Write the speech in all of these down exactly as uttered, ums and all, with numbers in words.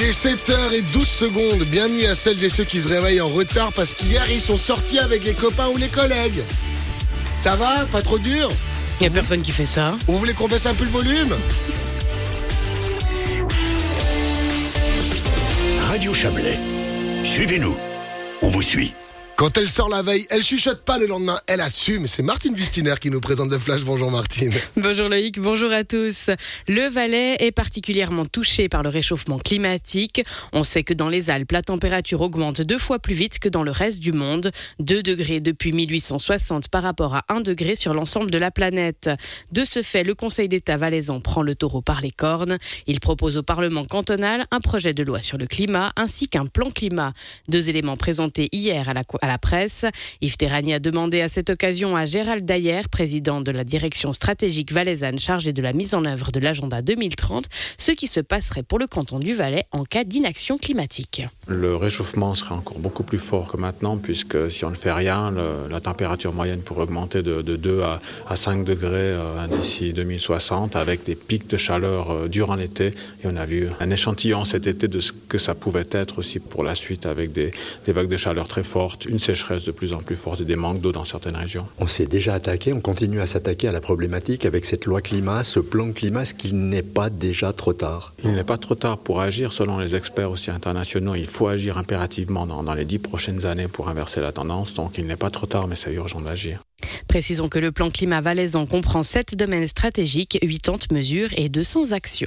Il est sept heures douze secondes. Bienvenue à celles et ceux qui se réveillent en retard parce qu'hier ils sont sortis avec les copains ou les collègues. Ça va? Pas trop dur? Il n'y a personne qui fait ça. Vous voulez qu'on baisse un peu le volume? Radio Chablais. Suivez-nous. On vous suit. Quand elle sort la veille, elle chuchote pas le lendemain, elle assume. C'est Martine Wüstiner qui nous présente The Flash. Bonjour Martine. Bonjour Loïc, bonjour à tous. Le Valais est particulièrement touché par le réchauffement climatique. On sait que dans les Alpes, la température augmente deux fois plus vite que dans le reste du monde. deux degrés depuis mille huit cent soixante par rapport à un degré sur l'ensemble de la planète. De ce fait, le Conseil d'État valaisan prend le taureau par les cornes. Il propose au Parlement cantonal un projet de loi sur le climat ainsi qu'un plan climat. Deux éléments présentés hier à la à la presse. Yves Terragny a demandé à cette occasion à Gérald Dayer, président de la direction stratégique valaisanne chargée de la mise en œuvre de l'agenda deux mille trente, ce qui se passerait pour le canton du Valais en cas d'inaction climatique. Le réchauffement serait encore beaucoup plus fort que maintenant, puisque si on ne fait rien, le, la température moyenne pourrait augmenter de, de deux à cinq degrés euh, d'ici deux mille soixante, avec des pics de chaleur euh, durant l'été. Et on a vu un échantillon cet été de ce que ça pouvait être aussi pour la suite, avec des, des vagues de chaleur très fortes, une sécheresse de plus en plus forte et des manques d'eau dans certaines régions. On s'est déjà attaqué, on continue à s'attaquer à la problématique avec cette loi climat, ce plan climat, ce qu'il n'est pas déjà trop tard. Il n'est pas trop tard pour agir, selon les experts aussi internationaux. Il faut agir impérativement dans, dans les dix prochaines années pour inverser la tendance, donc il n'est pas trop tard, mais c'est urgent d'agir. Précisons que le plan climat valaisan comprend sept domaines stratégiques, quatre-vingts mesures et deux cents actions.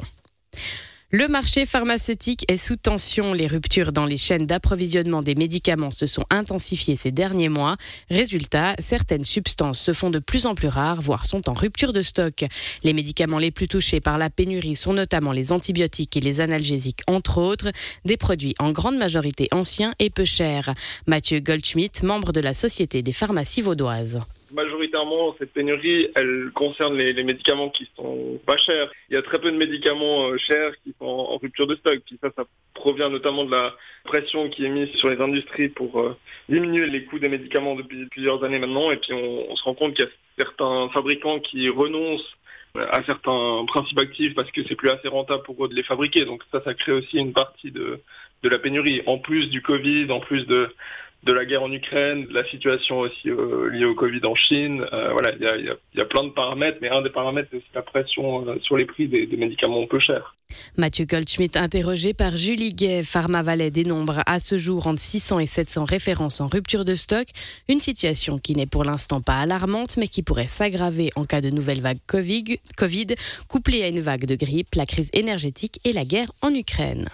Le marché pharmaceutique est sous tension. Les ruptures dans les chaînes d'approvisionnement des médicaments se sont intensifiées ces derniers mois. Résultat, certaines substances se font de plus en plus rares, voire sont en rupture de stock. Les médicaments les plus touchés par la pénurie sont notamment les antibiotiques et les analgésiques, entre autres, des produits en grande majorité anciens et peu chers. Mathieu Goldschmidt, membre de la Société des pharmacies vaudoises. Majoritairement, cette pénurie, elle concerne les, les médicaments qui sont pas chers. Il y a très peu de médicaments euh, chers qui sont en, en rupture de stock. Puis ça, ça provient notamment de la pression qui est mise sur les industries pour euh, diminuer les coûts des médicaments depuis plusieurs années maintenant. Et puis on, on se rend compte qu'il y a certains fabricants qui renoncent à certains principes actifs parce que c'est plus assez rentable pour eux de les fabriquer. Donc ça, ça crée aussi une partie de, de la pénurie. En plus du Covid, en plus de... de la guerre en Ukraine, de la situation aussi euh, liée au Covid en Chine. Euh, voilà, il y a, y, a, y a plein de paramètres, mais un des paramètres, c'est aussi la pression euh, sur les prix des, des médicaments peu chers. Mathieu Goldschmidt, interrogé par Julie Gay, Pharma Valais dénombre à ce jour entre six cents et sept cents références en rupture de stock. Une situation qui n'est pour l'instant pas alarmante, mais qui pourrait s'aggraver en cas de nouvelle vague COVID, COVID, couplée à une vague de grippe, la crise énergétique et la guerre en Ukraine.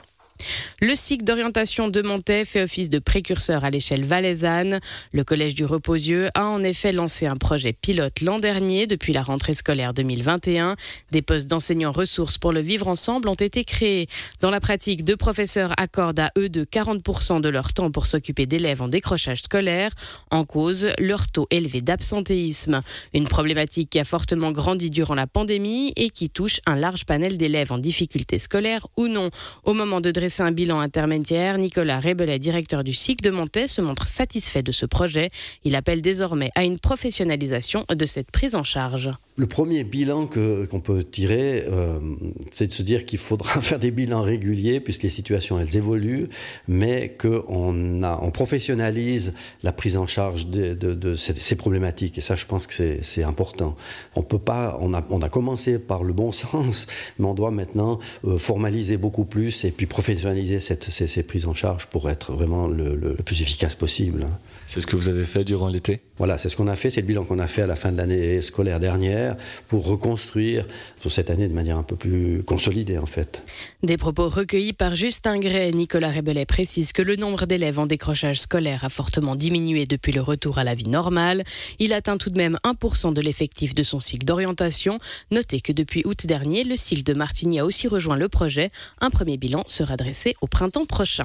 Le cycle d'orientation de Montaix fait office de précurseur à l'échelle valaisanne. Le Collège du Reposieux a en effet lancé un projet pilote l'an dernier depuis la rentrée scolaire deux mille vingt et un. Des postes d'enseignants ressources pour le vivre ensemble ont été créés. Dans la pratique, deux professeurs accordent à eux de quarante pour cent de leur temps pour s'occuper d'élèves en décrochage scolaire. En cause, leur taux élevé d'absentéisme. Une problématique qui a fortement grandi durant la pandémie et qui touche un large panel d'élèves en difficulté scolaire ou non. Au moment de dresser un bilan intermédiaire, Nicolas Rébelet, directeur du cycle de Montaix, se montre satisfait de ce projet. Il appelle désormais à une professionnalisation de cette prise en charge. Le premier bilan que, qu'on peut tirer, euh, c'est de se dire qu'il faudra faire des bilans réguliers puisque les situations elles évoluent, mais qu'on a, on professionnalise la prise en charge de, de, de ces, ces problématiques. Et ça, je pense que c'est, c'est important. On peut pas, on a, on a commencé par le bon sens, mais on doit maintenant euh, formaliser beaucoup plus et puis professionnaliser cette, ces, ces prises en charge pour être vraiment le, le, le plus efficace possible. C'est ce que vous avez fait durant l'été ? Voilà, c'est ce qu'on a fait, c'est le bilan qu'on a fait à la fin de l'année scolaire dernière pour reconstruire pour cette année de manière un peu plus consolidée en fait. Des propos recueillis par Justin Gray. Nicolas Rébelet précise que le nombre d'élèves en décrochage scolaire a fortement diminué depuis le retour à la vie normale. Il atteint tout de même un pour cent de l'effectif de son cycle d'orientation. Notez que depuis août dernier, le cycle de Martigny a aussi rejoint le projet. Un premier bilan sera dressé au printemps prochain.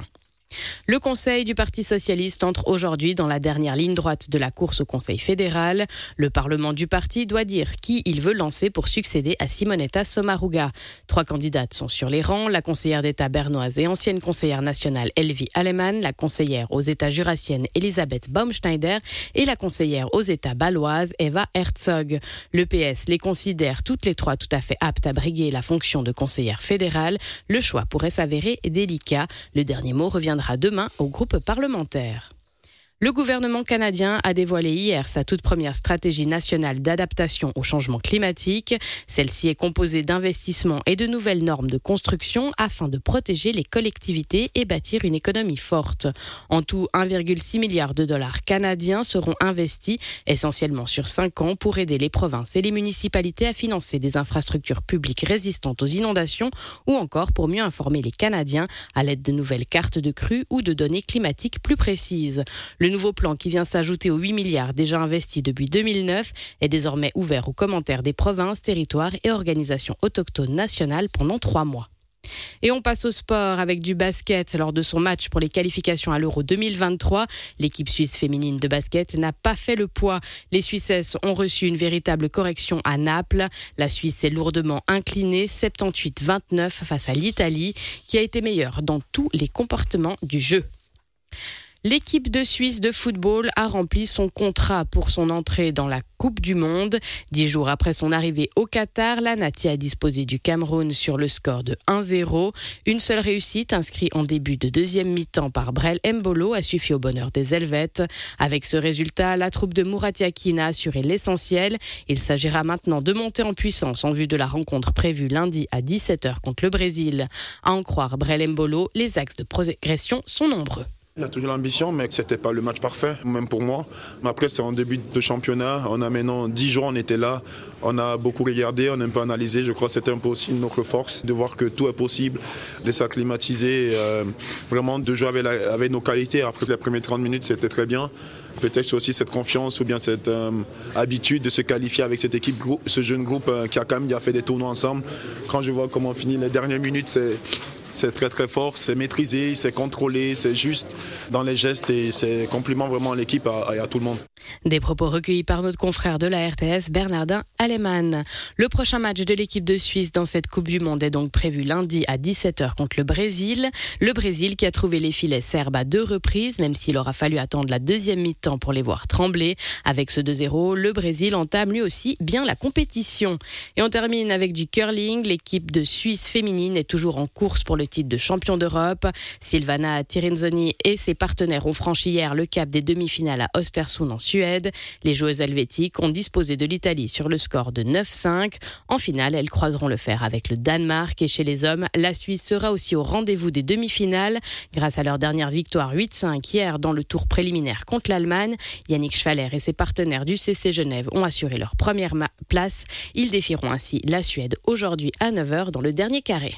Le Conseil du Parti socialiste entre aujourd'hui dans la dernière ligne droite de la course au Conseil fédéral. Le Parlement du parti doit dire qui il veut lancer pour succéder à Simonetta Sommaruga. Trois candidates sont sur les rangs, la conseillère d'État bernoise et ancienne conseillère nationale Elvi Alemann, la conseillère aux États jurassiennes Elisabeth Baumschneider et la conseillère aux États baloises Eva Herzog. Le P S les considère toutes les trois tout à fait aptes à briguer la fonction de conseillère fédérale. Le choix pourrait s'avérer délicat. Le dernier mot reviendra demain au groupe parlementaire. Le gouvernement canadien a dévoilé hier sa toute première stratégie nationale d'adaptation au changement climatique. Celle-ci est composée d'investissements et de nouvelles normes de construction afin de protéger les collectivités et bâtir une économie forte. En tout, un virgule six milliard de dollars canadiens seront investis, essentiellement sur cinq ans, pour aider les provinces et les municipalités à financer des infrastructures publiques résistantes aux inondations ou encore pour mieux informer les Canadiens à l'aide de nouvelles cartes de crues ou de données climatiques plus précises. Le Le nouveau plan qui vient s'ajouter aux huit milliards déjà investis depuis deux mille neuf est désormais ouvert aux commentaires des provinces, territoires et organisations autochtones nationales pendant trois mois. Et on passe au sport avec du basket. Lors de son match pour les qualifications à l'Euro deux mille vingt-trois, l'équipe suisse féminine de basket n'a pas fait le poids. Les Suissesses ont reçu une véritable correction à Naples. La Suisse s'est lourdement inclinée, soixante-dix-huit à vingt-neuf face à l'Italie, qui a été meilleure dans tous les comportements du jeu. L'équipe de Suisse de football a rempli son contrat pour son entrée dans la Coupe du Monde. Dix jours après son arrivée au Qatar, la Nati a disposé du Cameroun sur le score de un zéro. Une seule réussite, inscrite en début de deuxième mi-temps par Brel Mbolo, a suffi au bonheur des Helvètes. Avec ce résultat, la troupe de Murat Yakin a assuré l'essentiel. Il s'agira maintenant de monter en puissance en vue de la rencontre prévue lundi à dix-sept heures contre le Brésil. À en croire Brel Mbolo, les axes de progression sont nombreux. Il a toujours l'ambition, mais c'était pas le match parfait, même pour moi. Mais après, c'est en début de championnat. On a maintenant dix jours, on était là. On a beaucoup regardé, on a un peu analysé. Je crois que c'était un peu aussi notre force de voir que tout est possible, de s'acclimatiser, euh, vraiment de jouer avec, la, avec nos qualités. Après les premières trente minutes, c'était très bien. Peut-être c'est aussi cette confiance ou bien cette euh, habitude de se qualifier avec cette équipe, ce jeune groupe euh, qui a quand même déjà fait des tournois ensemble. Quand je vois comment on finit les dernières minutes, c'est... C'est très très fort, c'est maîtrisé, c'est contrôlé, c'est juste dans les gestes et c'est compliment vraiment à l'équipe et à, à tout le monde. Des propos recueillis par notre confrère de la R T S, Bernardin Alemann. Le prochain match de l'équipe de Suisse dans cette Coupe du Monde est donc prévu lundi à dix-sept heures contre le Brésil. Le Brésil qui a trouvé les filets serbes à deux reprises, même s'il aura fallu attendre la deuxième mi-temps pour les voir trembler. Avec ce deux zéro, le Brésil entame lui aussi bien la compétition. Et on termine avec du curling. L'équipe de Suisse féminine est toujours en course pour le titre de champion d'Europe. Silvana Tirenzoni et ses partenaires ont franchi hier le cap des demi-finales à Östersund en Suède. Les joueuses helvétiques ont disposé de l'Italie sur le score de neuf cinq. En finale, elles croiseront le fer avec le Danemark. Et chez les hommes, la Suisse sera aussi au rendez-vous des demi-finales. Grâce à leur dernière victoire huit cinq hier dans le tour préliminaire contre l'Allemagne, Yannick Schwaller et ses partenaires du C C Genève ont assuré leur première ma- place. Ils défieront ainsi la Suède aujourd'hui à neuf heures dans le dernier carré.